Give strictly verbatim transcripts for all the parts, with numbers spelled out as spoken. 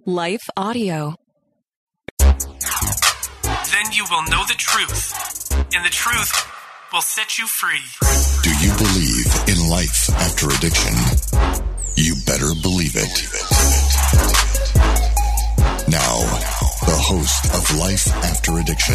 Life Audio. Then you will know the truth, and the truth will set you free. Do you believe in life after addiction? You better believe it. Now, the host of Life After Addiction.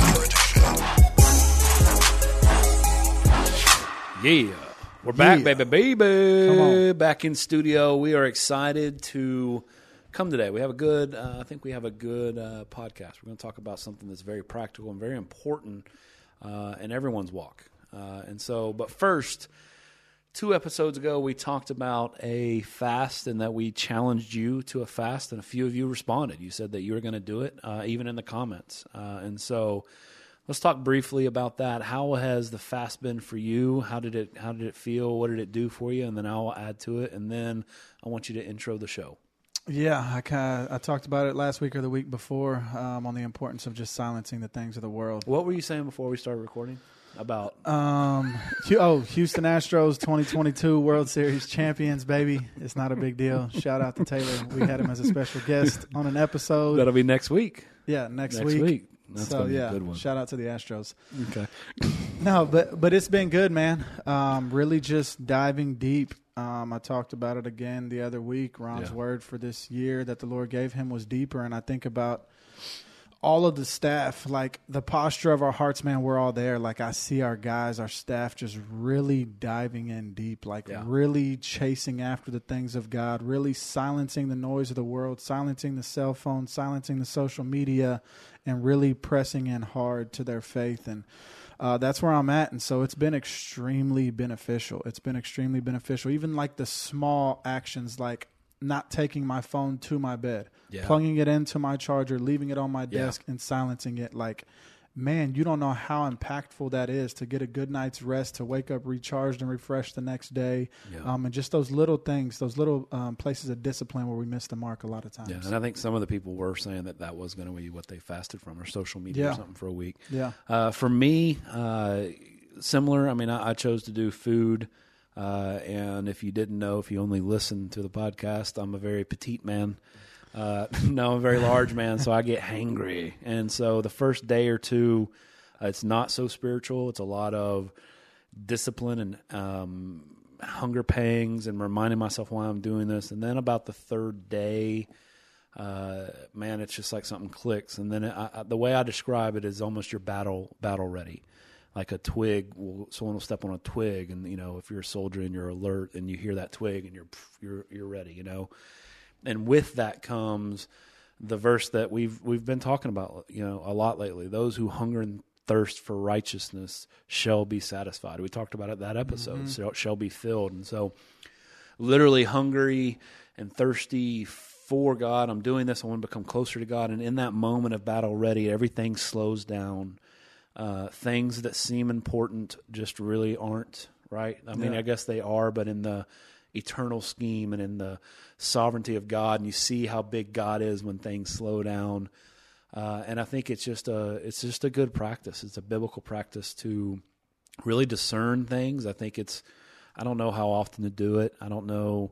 Yeah, we're back, Yeah. baby, baby. Come on. Back in studio. We are excited to come today. We have a good, uh, I think we have a good uh, podcast. We're going to talk about something that's very practical and very important uh, in everyone's walk. Uh, and so, but first, two episodes ago, we talked about a fast and that we challenged you to a fast, and a few of you responded. You said that you were going to do it, uh, even in the comments. Uh, and so, let's talk briefly about that. How has the fast been for you? How did it How did it feel? What did it do for you? And then I'll add to it. And then I want you to intro the show. Yeah, I kind of, I talked about it last week or the week before um, on the importance of just silencing the things of the world. What were you saying before we started recording? About Um, Hu- oh, Houston Astros twenty twenty-two World Series champions, baby. It's not a big deal. Shout out to Taylor. We had him as a special guest on an episode. that'll be next week. Yeah, next, Next week. week. That's so gonna be yeah, a good one. shout out to the Astros. Okay. No, but but it's been good, man. Um, really just diving deep. Um, I talked about it again the other week. Ron's Yeah. word for this year that the Lord gave him was deeper, and I think about all of the staff, like the posture of our hearts, man. We're all there. Like I see our guys, our staff, just really diving in deep, like Yeah. really chasing after the things of God, really silencing the noise of the world, silencing the cell phone, silencing the social media, and really pressing in hard to their faith. And Uh, that's where I'm at, and so it's been extremely beneficial. It's been extremely beneficial. Even like the small actions, like not taking my phone to my bed, Yeah. plugging it into my charger, leaving it on my Yeah. desk, and silencing it. Like, man, you don't know how impactful that is to get a good night's rest, to wake up recharged and refreshed the next day. Yeah. Um, and just those little things, those little um, places of discipline where we miss the mark a lot of times. Yeah, and I think some of the people were saying that that was going to be what they fasted from, or social media or Yeah. something for a week. Yeah. Uh, for me, uh, similar. I mean, I, I chose to do food. Uh, and if you didn't know, if you only listened to the podcast, I'm a very petite man. Uh, no, I'm a very large man, so I get hangry. And so the first day or two, uh, it's not so spiritual. It's a lot of discipline and um, hunger pangs and reminding myself why I'm doing this. And then about the third day, uh, man, it's just like something clicks. And then it, I, I, the way I describe it is almost you're battle battle ready. Like a twig, will, someone will step on a twig, and you know if you're a soldier and you're alert, and you hear that twig, and you're you're you're ready, you know. And with that comes the verse that we've we've been talking about, you know, a lot lately. Those who hunger and thirst for righteousness shall be satisfied. We talked about it that episode. Mm-hmm. Shall, shall be filled, and so literally hungry and thirsty for God. I'm doing this. I want to become closer to God. And in that moment of battle ready, everything slows down. Uh, things that seem important just really aren't, right? I mean, Yeah. I guess they are, but in the eternal scheme and in the sovereignty of God, and you see how big God is when things slow down. Uh, and I think it's just a it's just a good practice. It's a biblical practice to really discern things. I think it's I don't know how often to do it. I don't know,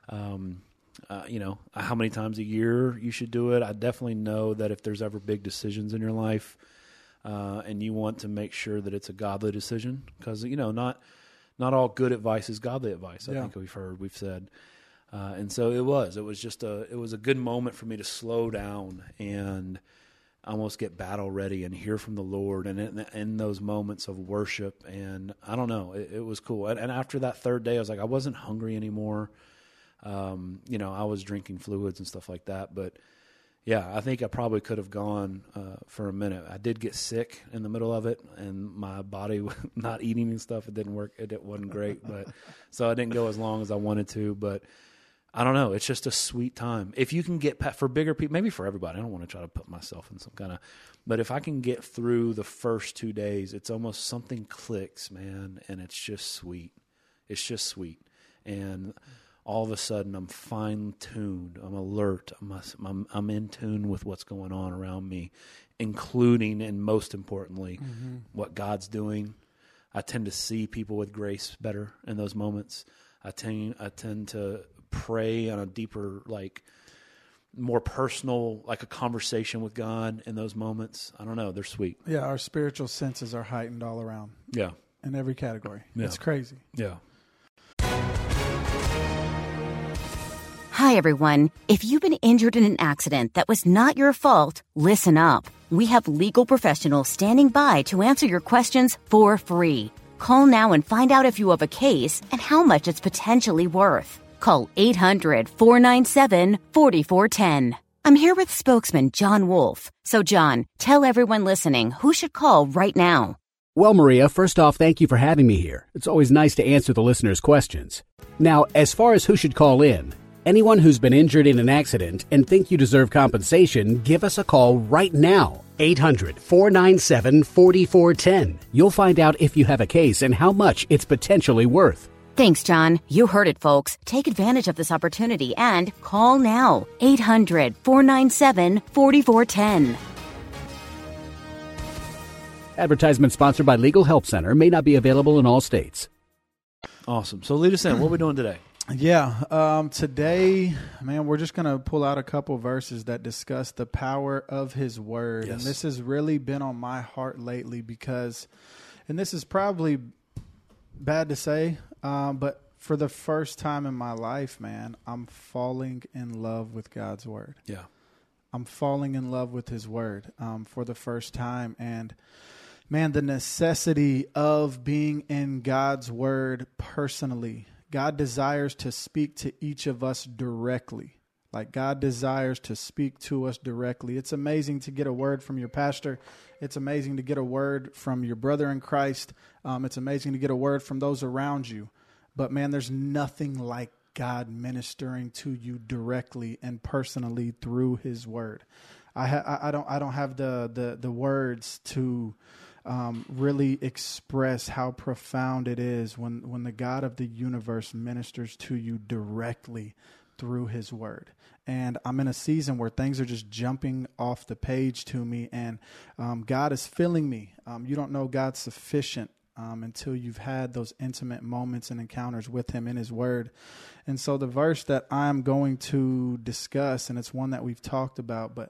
um, uh, you know, how many times a year you should do it. I definitely know that if there's ever big decisions in your life, uh, and you want to make sure that it's a godly decision, because you know not not all good advice is godly advice. I Yeah. think we've heard, we've said. Uh, and so it was. It was just a. It was a good moment for me to slow down and almost get battle ready and hear from the Lord, and in, in those moments of worship. And I don't know, it, it was cool. And, and after that third day, I was like, I wasn't hungry anymore. Um, you know, I was drinking fluids and stuff like that, but yeah, I think I probably could have gone uh, for a minute. I did get sick in the middle of it, and my body not eating and stuff. It didn't work. It, it wasn't great, but so I didn't go as long as I wanted to. But I don't know. It's just a sweet time. If you can get for bigger people, maybe for everybody. I don't want to try to put myself in some kind of, but if I can get through the first two days, it's almost something clicks, man, and it's just sweet. It's just sweet, and all of a sudden I'm fine-tuned, I'm alert, I'm, I'm, I'm in tune with what's going on around me, including and most importantly, mm-hmm. what God's doing. I tend to see people with grace better in those moments. I tend, I tend to pray on a deeper, like, more personal, like a conversation with God in those moments. I don't know. They're sweet. Yeah, our spiritual senses are heightened all around. Yeah. In every category. Yeah. It's crazy. Yeah. Hi, everyone. If you've been injured in an accident that was not your fault, listen up. We have legal professionals standing by to answer your questions for free. Call now and find out if you have a case and how much it's potentially worth. Call eight hundred, four nine seven, four four one zero. I'm here with spokesman John Wolf. So, John, tell everyone listening who should call right now. Well, Maria, first off, thank you for having me here. It's always nice to answer the listeners' questions. Now, as far as who should call in, anyone who's been injured in an accident and think you deserve compensation, give us a call right now. eight hundred, four nine seven, four four one zero. You'll find out if you have a case and how much it's potentially worth. Thanks, John. You heard it, folks. Take advantage of this opportunity and call now. eight hundred, four nine seven, four four one zero. Advertisement sponsored by Legal Help Center. May not be available in all states. Awesome. So lead us in. What are we doing today? Yeah. Um, today, man, we're just going to pull out a couple verses that discuss the power of his word. Yes. And this has really been on my heart lately because, and this is probably bad to say, um, but for the first time in my life, man, I'm falling in love with God's word. Yeah. I'm falling in love with his word um, for the first time. And man, the necessity of being in God's word personally. God desires to speak to each of us directly. Like God desires to speak to us directly. It's amazing to get a word from your pastor. It's amazing to get a word from your brother in Christ. Um, it's amazing to get a word from those around you. But man, there's nothing like God ministering to you directly and personally through his word. I ha- I don't I don't have the the the words to Um, really express how profound it is when, when the God of the universe ministers to you directly through his word. And I'm in a season where things are just jumping off the page to me, and um, God is filling me. Um, you don't know God's sufficient um, until you've had those intimate moments and encounters with him in his word. And so the verse that I'm going to discuss, and it's one that we've talked about, but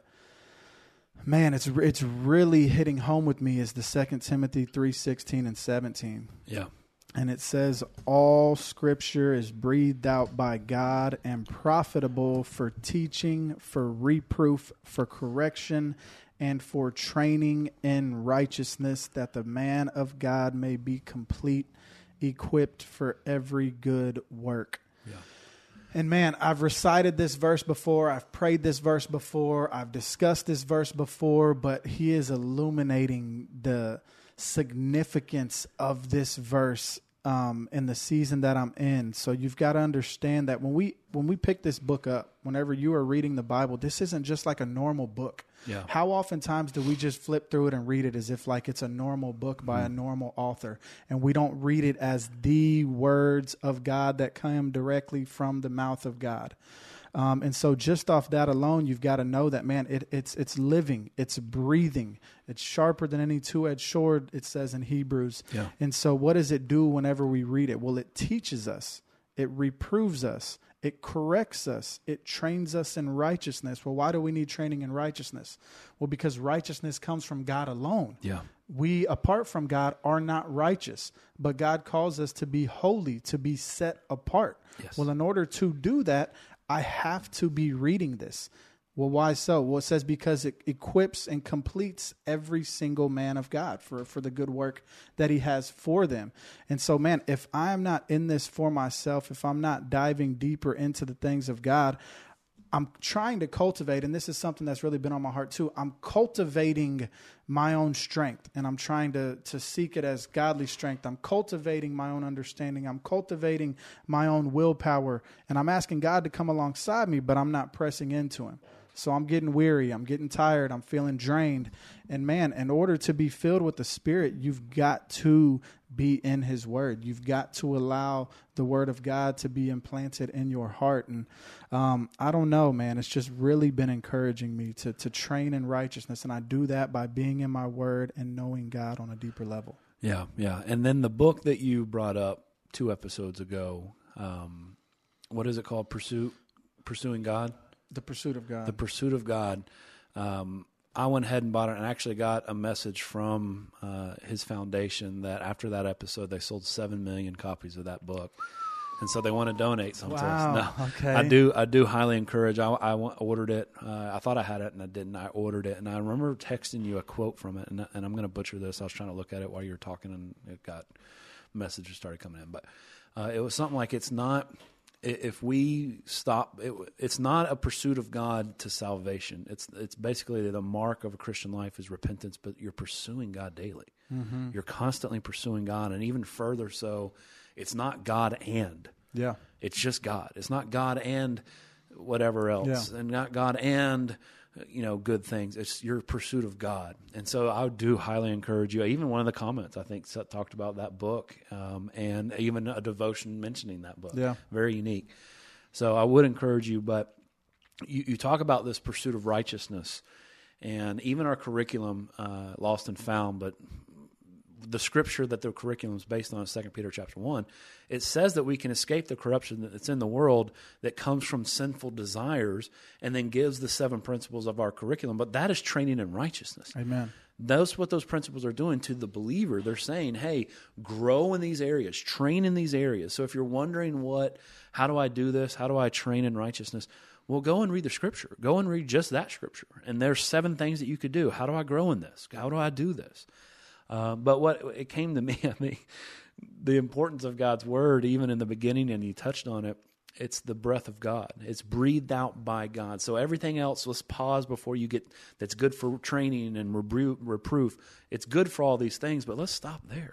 man, it's it's really hitting home with me, is the Second Timothy three sixteen and seventeen. Yeah. And it says, all scripture is breathed out by God and profitable for teaching, for reproof, for correction, and for training in righteousness, that the man of God may be complete, equipped for every good work. Yeah. And man, I've recited this verse before. I've prayed this verse before. I've discussed this verse before, but he is illuminating the significance of this verse um, in the season that I'm in. So you've got to understand that when we when we pick this book up, whenever you are reading the Bible, this isn't just like a normal book. Yeah. How oftentimes do we just flip through it and read it as if like it's a normal book by a normal author, and we don't read it as the words of God that come directly from the mouth of God? Um, and so just off that alone, you've got to know that, man, it, it's it's living, it's breathing, it's sharper than any two-edged sword, it says in Hebrews. Yeah. And so what does it do whenever we read it? Well, it teaches us, it reproves us, it corrects us, it trains us in righteousness. Well, why do we need training in righteousness? Well, because righteousness comes from God alone. Yeah. We, apart from God, are not righteous, but God calls us to be holy, to be set apart. Yes. Well, in order to do that, I have to be reading this. Well, why so? Well, it says because it equips and completes every single man of God for, for the good work that he has for them. And so, man, if I'm not in this for myself, if I'm not diving deeper into the things of God, I'm trying to cultivate, and this is something that's really been on my heart too, I'm cultivating my own strength, and I'm trying to, to seek it as godly strength. I'm cultivating my own understanding. I'm cultivating my own willpower, and I'm asking God to come alongside me, but I'm not pressing into him. So I'm getting weary. I'm getting tired. I'm feeling drained. And man, in order to be filled with the Spirit, you've got to be in his word. You've got to allow the word of God to be implanted in your heart. And um, I don't know, man, it's just really been encouraging me to, to train in righteousness. And I do that by being in my word and knowing God on a deeper level. Yeah. Yeah. And then the book that you brought up two episodes ago, um, what is it called? Pursue, Pursuing God? The Pursuit of God. The Pursuit of God. Um, I went ahead and bought it and actually got a message from uh, his foundation that after that episode, they sold seven million copies of that book. And so they want to donate some wow. to us. No, okay. I do I do highly encourage. I, I ordered it. Uh, I thought I had it and I didn't. I ordered it. And I remember texting you a quote from it. And, and I'm going to butcher this. I was trying to look at it while you were talking and it got messages started coming in. But uh, it was something like it's not... If we stop, it, it's not a pursuit of God to salvation. It's it's basically the mark of a Christian life is repentance, but you're pursuing God daily. Mm-hmm. You're constantly pursuing God, and even further so, it's not God and. Yeah. It's just God. It's not God and whatever else, yeah. and not God and you know good things. It's your pursuit of God, and so I do highly encourage you. Even one of the comments I think talked about that book, um, and even a devotion mentioning that book. Yeah, very unique. So I would encourage you, but you, you talk about this pursuit of righteousness, and even our curriculum, uh, Lost and Found, but the scripture that the curriculum is based on, Second Peter chapter one, it says that we can escape the corruption that's in the world that comes from sinful desires, and then gives the seven principles of our curriculum. But that is training in righteousness. Amen. That's what those principles are doing to the believer. They're saying, hey, grow in these areas, train in these areas. So if you're wondering what, how do I do this? How do I train in righteousness? Well, go and read the scripture. Go and read just that scripture. And there's seven things that you could do. How do I grow in this? How do I do this? Uh, but what it came to me, I mean, the importance of God's word, even in the beginning, and you touched on it, it's the breath of God. It's breathed out by God. So everything else, let's pause before you get, that's good for training and rebu- reproof. It's good for all these things, but let's stop there.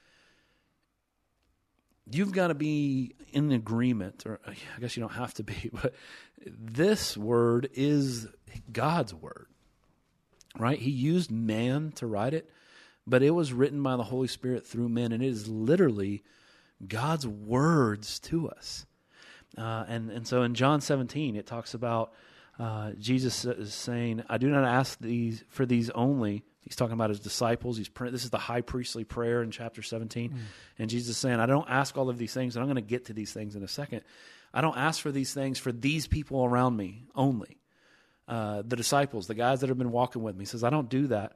You've got to be in agreement, or I guess you don't have to be, but this word is God's word, right? He used man to write it. But it was written by the Holy Spirit through men, and it is literally God's words to us. Uh, and, and so in John seventeen, it talks about uh, Jesus is saying, I do not ask these for these only. He's talking about his disciples. He's This is the high priestly prayer in chapter seventeen. Mm. And Jesus is saying, I don't ask all of these things, and I'm going to get to these things in a second. I don't ask for these things for these people around me only. Uh, the disciples, the guys that have been walking with me. He says, I don't do that.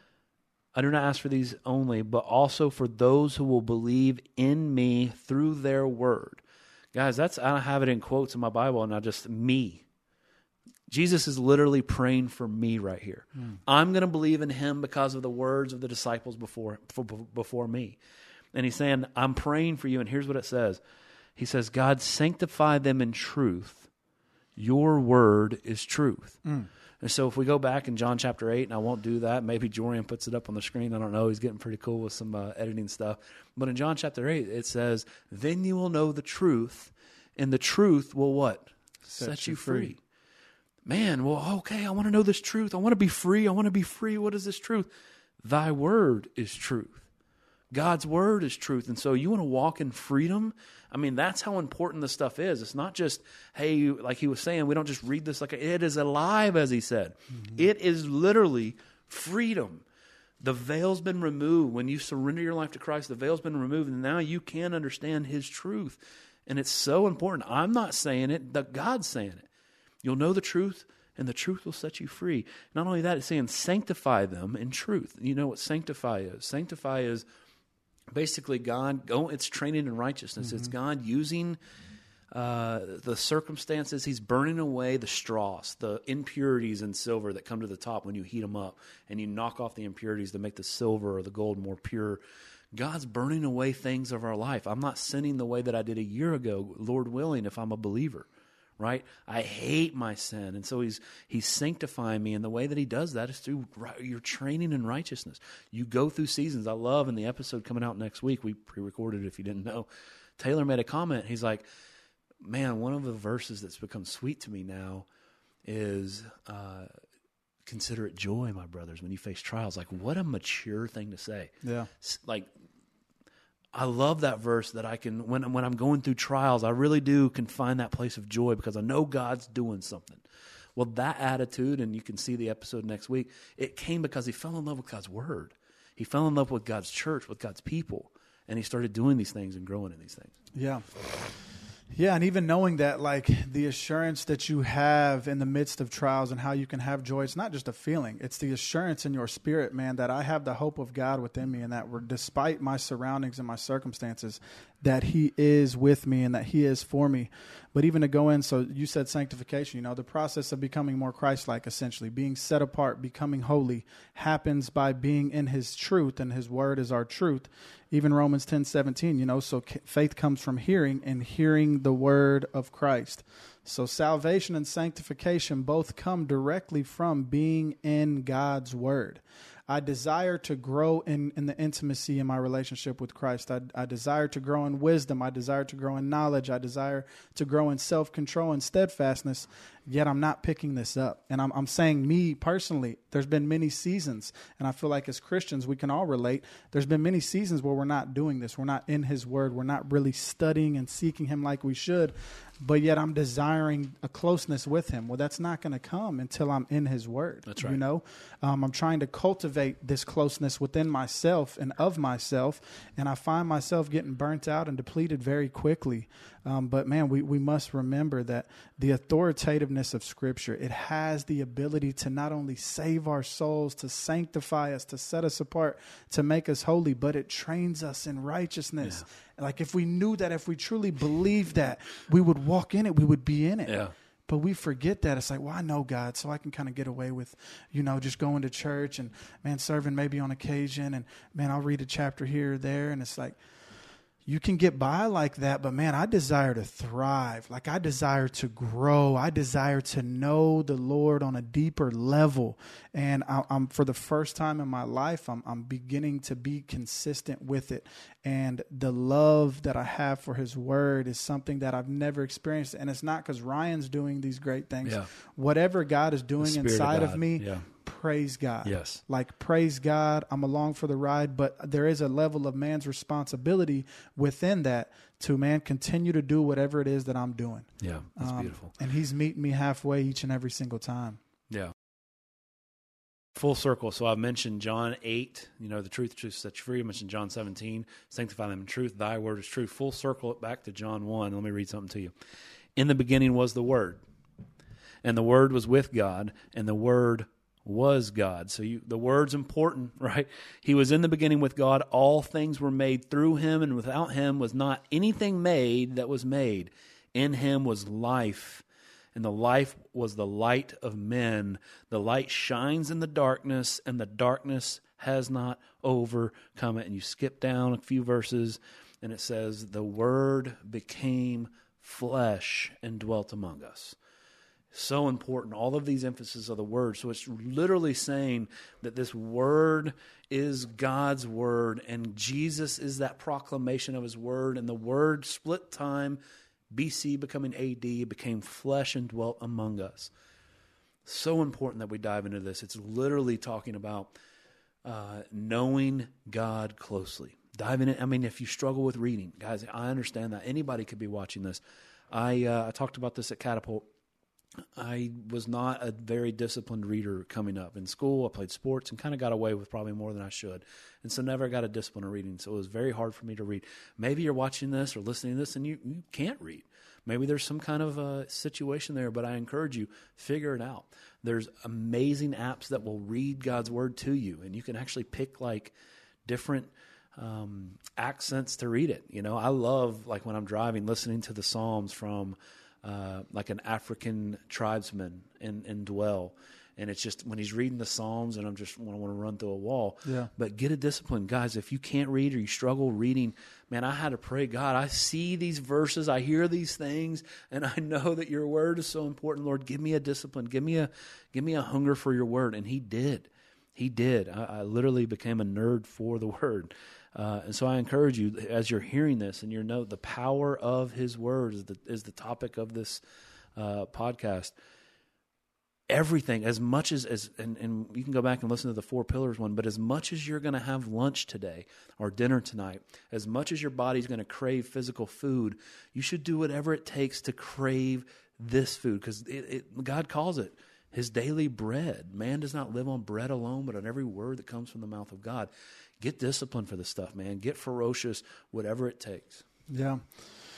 I do not ask for these only, but also for those who will believe in me through their word. Guys, that's I have it in quotes in my Bible, and not just me. Jesus is literally praying for me right here. Mm. I'm going to believe in him because of the words of the disciples before, before me. And he's saying, I'm praying for you, and here's what it says. He says, God, sanctify them in truth. Your word is truth. Mm. And so if we go back in John chapter eight, and I won't do that, maybe Jorian puts it up on the screen. I don't know. He's getting pretty cool with some uh, editing stuff. But in John chapter eight, it says, then you will know the truth, and the truth will what? Set, Set you free. free. Man, well, okay, I want to know this truth. I want to be free. I want to be free. What is this truth? Thy word is truth. God's word is truth. And so you want to walk in freedom? I mean, that's how important this stuff is. It's not just, hey, like he was saying, we don't just read this like a, it is alive, as he said. Mm-hmm. It is literally freedom. The veil's been removed. When you surrender your life to Christ, the veil's been removed, and now you can understand his truth. And it's so important. I'm not saying it, but God's saying it. You'll know the truth, and the truth will set you free. Not only that, it's saying sanctify them in truth. You know what sanctify is? Sanctify is basically God, go, it's training in righteousness. Mm-hmm. It's God using uh, the circumstances. He's burning away the straws, the impurities in silver that come to the top when you heat them up, and you knock off the impurities to make the silver or the gold more pure. God's burning away things of our life. I'm not sinning the way that I did a year ago, Lord willing, if I'm a believer. Right? I hate my sin. And so he's he's sanctifying me. And the way that he does that is through your training in righteousness. You go through seasons. I love in the episode coming out next week, we pre-recorded it if you didn't know, Taylor made a comment. He's like, man, one of the verses that's become sweet to me now is uh, consider it joy, my brothers, when you face trials. Like, what a mature thing to say. Yeah. Like, I love that verse that I can, when, when I'm going through trials, I really do can find that place of joy because I know God's doing something. Well, that attitude, and you can see the episode next week, it came because he fell in love with God's word. He fell in love with God's church, with God's people, and he started doing these things and growing in these things. Yeah. Yeah, and even knowing that, like, the assurance that you have in the midst of trials and how you can have joy, it's not just a feeling. It's the assurance in your spirit, man, that I have the hope of God within me, and that we're, despite my surroundings and my circumstances, that he is with me and that he is for me. But even to go in, so you said sanctification, you know, the process of becoming more Christ-like, essentially, being set apart, becoming holy, happens by being in his truth, and his word is our truth. Even Romans ten seventeen, you know, so faith comes from hearing, and hearing the word of Christ. So salvation and sanctification both come directly from being in God's word. I desire to grow in, in the intimacy in my relationship with Christ. I, I desire to grow in wisdom. I desire to grow in knowledge. I desire to grow in self-control and steadfastness, yet I'm not picking this up. And I'm, I'm saying me personally, there's been many seasons, and I feel like as Christians, we can all relate. There's been many seasons where we're not doing this. We're not in his word. We're not really studying and seeking him like we should, but yet I'm desiring a closeness with him. Well, that's not going to come until I'm in his word. That's right. You know, um, I'm trying to cultivate this closeness within myself and of myself, and I find myself getting burnt out and depleted very quickly. Um, but man, we, we must remember that the authoritativeness of Scripture, it has the ability to not only save our souls, to sanctify us, to set us apart, to make us holy, but it trains us in righteousness. Yeah. Like if we knew that, if we truly believed that, we would walk in it, we would be in it. Yeah. But we forget that. It's like, well, I know God, so I can kind of get away with, you know, just going to church and, man, serving maybe on occasion. And, man, I'll read a chapter here or there. And it's like, you can get by like that, but man, I desire to thrive. Like I desire to grow. I desire to know the Lord on a deeper level. And I, I'm for the first time in my life, I'm, I'm beginning to be consistent with it. And the love that I have for his word is something that I've never experienced. And it's not because Ryan's doing these great things. Yeah. Whatever God is doing inside of, of me, yeah. praise God. Yes. Like, praise God. I'm along for the ride, but there is a level of man's responsibility within that to, man, continue to do whatever it is that I'm doing. Yeah, that's um, beautiful. And he's meeting me halfway each and every single time. Yeah. Full circle. So I've mentioned John eight, you know, the truth, the truth sets you free. I mentioned John seventeen, sanctify them in truth. Thy word is truth. Full circle it back to John one. Let me read something to you. In the beginning was the Word, and the Word was with God, and the Word was God. So you, the Word's important, right? He was in the beginning with God. All things were made through him, and without him was not anything made that was made. In him was life, and the life was the light of men. The light shines in the darkness, and the darkness has not overcome it. And you skip down a few verses, and it says, the Word became flesh and dwelt among us. So important. All of these emphases of the Word. So it's literally saying that this Word is God's Word, and Jesus is that proclamation of his Word, and the Word split time, B C becoming A D, became flesh and dwelt among us. So important that we dive into this. It's literally talking about uh, knowing God closely. Diving in. I mean, if you struggle with reading, guys, I understand that. Anybody could be watching this. I uh, I talked about this at Catapult. I was not a very disciplined reader coming up. In school, I played sports and kind of got away with probably more than I should. And so never got a discipline of reading. So it was very hard for me to read. Maybe you're watching this or listening to this and you, you can't read. Maybe there's some kind of a situation there, but I encourage you, figure it out. There's amazing apps that will read God's Word to you, and you can actually pick like different um, accents to read it. You know, I love, like when I'm driving, listening to the Psalms from Uh, like an African tribesman in, in Dwell. And it's just when he's reading the Psalms and I'm just want to want to run through a wall. Yeah. But get a discipline. Guys, if you can't read or you struggle reading, man, I had to pray, God, I see these verses, I hear these things, and I know that your word is so important. Lord, give me a discipline. Give me a give me a hunger for your word. And he did. He did. I, I literally became a nerd for the word. Uh, and so I encourage you, as you're hearing this and you know the power of his word is the, is the topic of this uh, podcast. Everything, as much as, as and, and you can go back and listen to the Four Pillars one, but as much as you're going to have lunch today or dinner tonight, as much as your body's going to crave physical food, you should do whatever it takes to crave this food, because it, it, God calls it his daily bread. Man does not live on bread alone, but on every word that comes from the mouth of God. Get disciplined for this stuff, man. Get ferocious, whatever it takes. Yeah.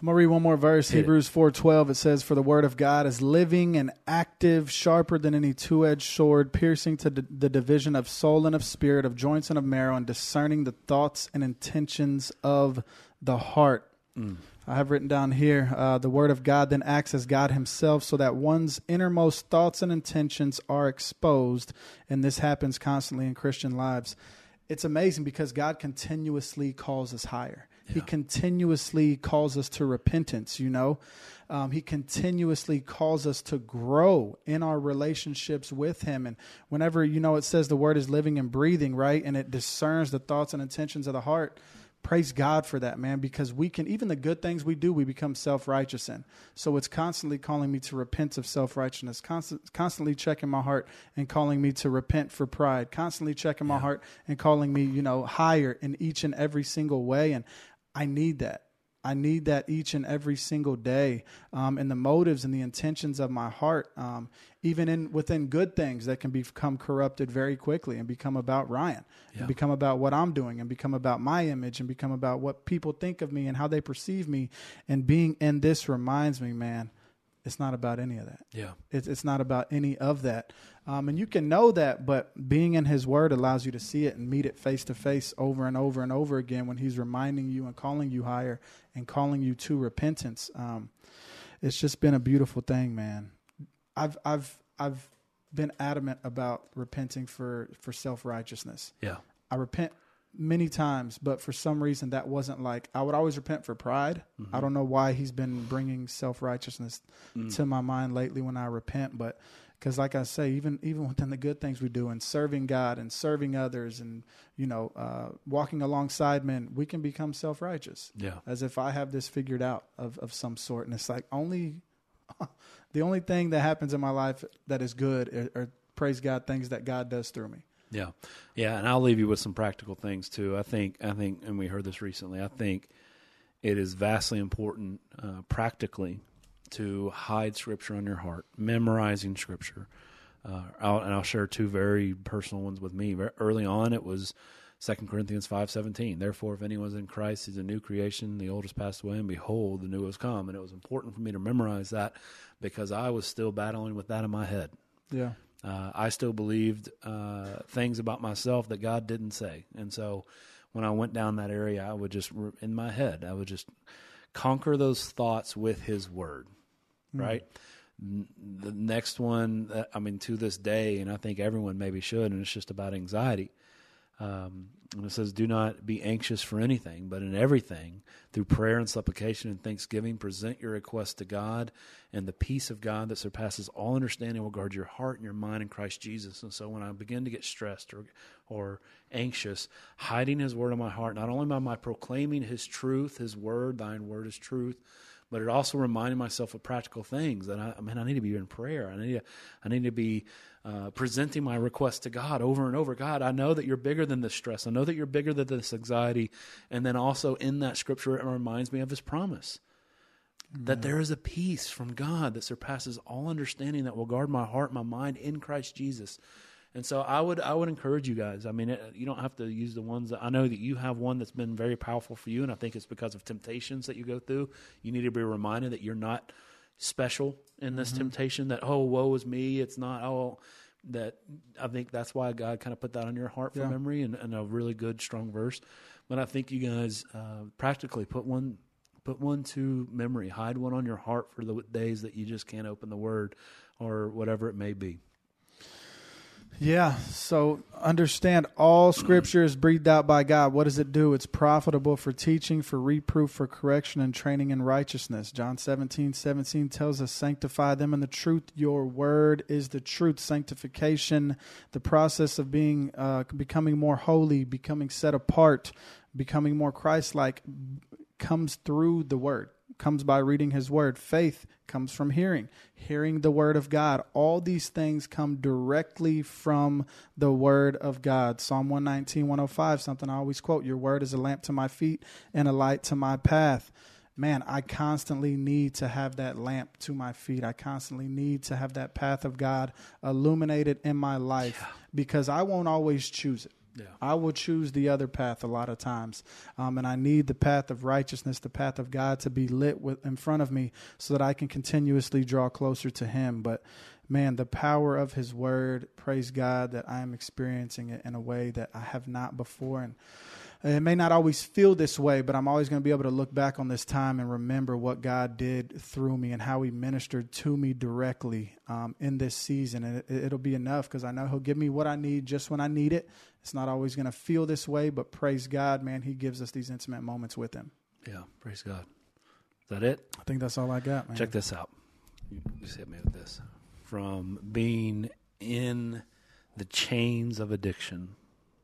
I'm going to read one more verse, Hit Hebrews four twelve. It says, "For the word of God is living and active, sharper than any two-edged sword, piercing to d- the division of soul and of spirit, of joints and of marrow, and discerning the thoughts and intentions of the heart." Mm. I have written down here, uh, the word of God then acts as God himself, so that one's innermost thoughts and intentions are exposed, and this happens constantly in Christian lives. It's amazing because God continuously calls us higher. Yeah. He continuously calls us to repentance, you know. Um, he continuously calls us to grow in our relationships with him. And whenever, you know, it says the word is living and breathing, right? And it discerns the thoughts and intentions of the heart. Praise God for that, man, because we can, even the good things we do, we become self-righteous in. So it's constantly calling me to repent of self-righteousness, constant, constantly checking my heart and calling me to repent for pride, constantly checking my yeah. heart and calling me, you know, higher in each and every single way. And I need that. I need that each and every single day. Um, and the motives and the intentions of my heart, um, even in within good things that can become corrupted very quickly and become about Ryan yeah. and become about what I'm doing and become about my image and become about what people think of me and how they perceive me. And being in this reminds me, man, it's not about any of that. Yeah. It's, it's not about any of that. Um, and you can know that, but being in his word allows you to see it and meet it face to face over and over and over again when he's reminding you and calling you higher and calling you to repentance. Um, it's just been a beautiful thing, man. I've, I've, I've been adamant about repenting for, for self-righteousness. Yeah. I repent many times, but for some reason that wasn't like, I would always repent for pride. Mm-hmm. I don't know why he's been bringing self-righteousness mm. to my mind lately when I repent, but because like I say, even even within the good things we do and serving God and serving others and, you know, uh, walking alongside men, we can become self-righteous. Yeah. As if I have this figured out of, of some sort. And it's like only the only thing that happens in my life that is good are, are, praise God, things that God does through me. Yeah. Yeah. And I'll leave you with some practical things too. I think, I think, and we heard this recently, I think it is vastly important, uh, practically, to hide Scripture on your heart, memorizing Scripture. Uh, I'll, and I'll share two very personal ones with me. Very early on, it was Second Corinthians five seventeen. Therefore, if anyone is in Christ, he's a new creation. The old has passed away, and behold, the new has come. And it was important for me to memorize that because I was still battling with that in my head. Yeah. Uh, I still believed uh, things about myself that God didn't say. And so when I went down that area, I would just, in my head, I would just conquer those thoughts with his word. Right. The next one, uh, I mean, to this day, and I think everyone maybe should, and it's just about anxiety. Um, and it says, do not be anxious for anything, but in everything, through prayer and supplication and thanksgiving, present your requests to God, and the peace of God that surpasses all understanding will guard your heart and your mind in Christ Jesus. And so when I begin to get stressed or or anxious, hiding his word in my heart, not only am I proclaiming his truth, his word, thine word is truth, but it also reminding myself of practical things that I, I mean, I need to be in prayer. I need to, I need to be uh, presenting my requests to God over and over. God, I know that you're bigger than this stress. I know that you're bigger than this anxiety. And then also in that scripture, it reminds me of his promise mm-hmm. that there is a peace from God that surpasses all understanding that will guard my heart, my mind in Christ Jesus. And so I would I would encourage you guys. I mean, it, you don't have to use the ones that I know that you have one that's been very powerful for you, and I think it's because of temptations that you go through. You need to be reminded that you're not special in this mm-hmm. temptation, that, oh, woe is me. It's not, oh, that I think that's why God kind of put that on your heart for yeah. memory and, and a really good, strong verse. But I think you guys uh, practically put one put one to memory. Hide one on your heart for the days that you just can't open the Word or whatever it may be. Yeah, so understand all Scripture is breathed out by God. What does it do? It's profitable for teaching, for reproof, for correction, and training in righteousness. John seventeen seventeen tells us, sanctify them in the truth. Your word is the truth. Sanctification, the process of being, uh, becoming more holy, becoming set apart, becoming more Christ-like, comes through the word. Comes by reading his word. Faith comes from hearing, hearing the word of God. All these things come directly from the word of God. Psalm one nineteen, one oh five, something I always quote, your word is a lamp to my feet and a light to my path. Man, I constantly need to have that lamp to my feet. I constantly need to have that path of God illuminated in my life yeah. because I won't always choose it. Yeah. I will choose the other path a lot of times. Um, and I need the path of righteousness, the path of God to be lit with, in front of me so that I can continuously draw closer to him. But man, the power of his word, praise God that I am experiencing it in a way that I have not before. And it may not always feel this way, but I'm always going to be able to look back on this time and remember what God did through me and how he ministered to me directly um, in this season. And it, it'll be enough because I know he'll give me what I need just when I need it. It's not always going to feel this way, but praise God, man, he gives us these intimate moments with him. Yeah, praise God. Is that it? I think that's all I got, man. Check this out. You just hit me with this. From being in the chains of addiction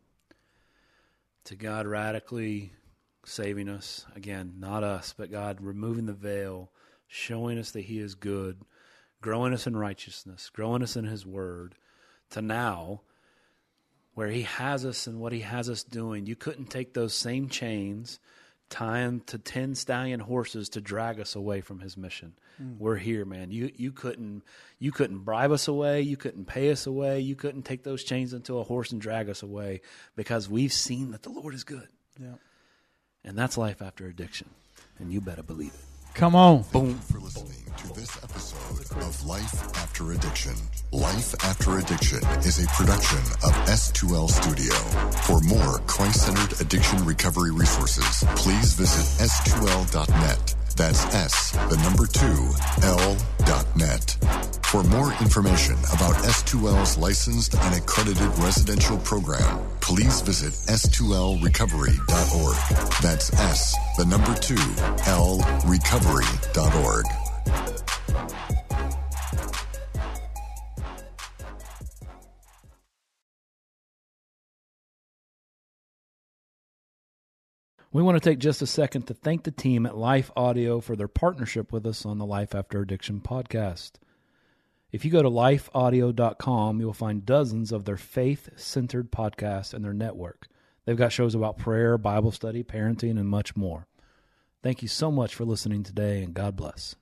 to God radically saving us. Again, not us, but God removing the veil, showing us that he is good, growing us in righteousness, growing us in his word, to now where he has us and what he has us doing. You couldn't take those same chains, tie them to ten stallion horses to drag us away from his mission. Mm. We're here, man. You you couldn't you couldn't bribe us away. You couldn't pay us away. You couldn't take those chains into a horse and drag us away because we've seen that the Lord is good. Yeah. And that's life after addiction. And you better believe it. Come on. Boom. Thank you for listening to this episode of Life After Addiction. Life After Addiction is a production of S two L Studio. For more Christ-centered addiction recovery resources, please visit S two L dot net. That's S, the number two, L dot net. For more information about S two L's licensed and accredited residential program, please visit S two L recovery dot org. That's S, the number two, L recovery dot org. We want to take just a second to thank the team at Life Audio for their partnership with us on the Life After Addiction podcast. If you go to life audio dot com, you'll find dozens of their faith-centered podcasts and their network. They've got shows about prayer, Bible study, parenting, and much more. Thank you so much for listening today, and God bless.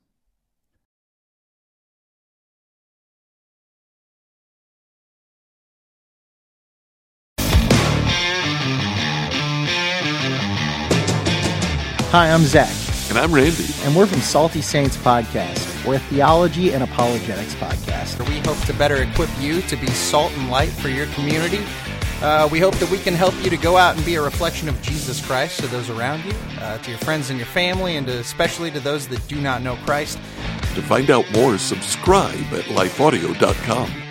Hi, I'm Zach. And I'm Randy. And we're from Salty Saints Podcast. We're a theology and apologetics podcast. We hope to better equip you to be salt and light for your community. Uh, we hope that we can help you to go out and be a reflection of Jesus Christ to those around you, uh, to your friends and your family, and to, especially to those that do not know Christ. To find out more, subscribe at life audio dot com.